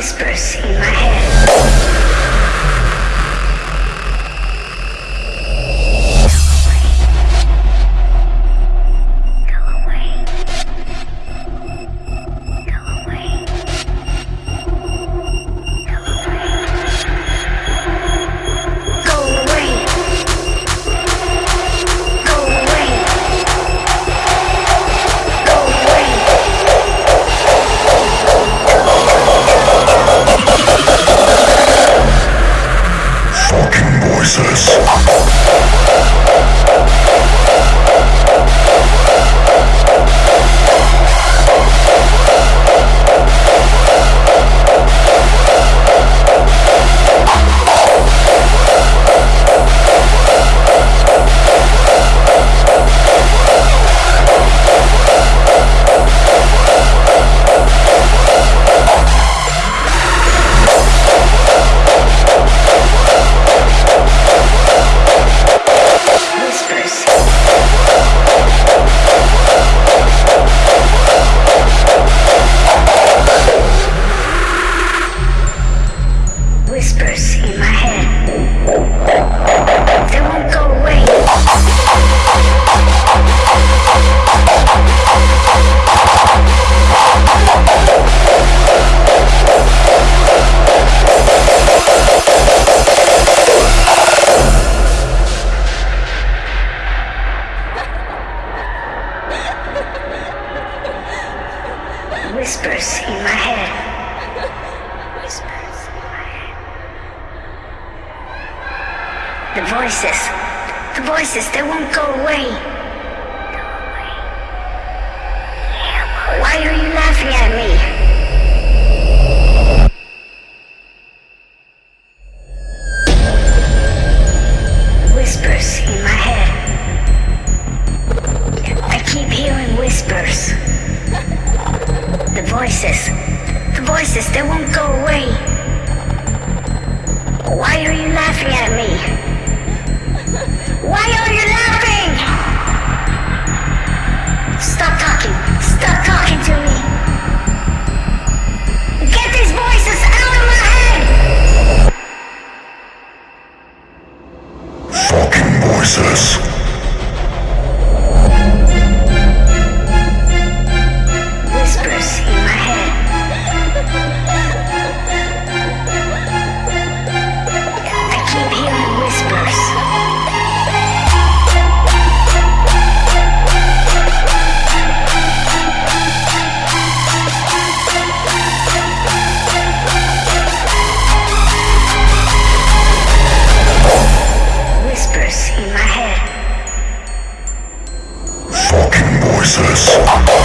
Whispers in my head. Whispers in my head. They won't go away. Whispers in my head. Whispers in my head. The voices, they won't go away. Why are you laughing at me? Whispers in my head. I keep hearing whispers. The voices, they won't go away. Why are you laughing at me? Why are you laughing? Stop talking to me. Get these voices out of my head! Fucking voices. Whispers in my head. I keep hearing whispers. Whispers in my head. Fucking voices.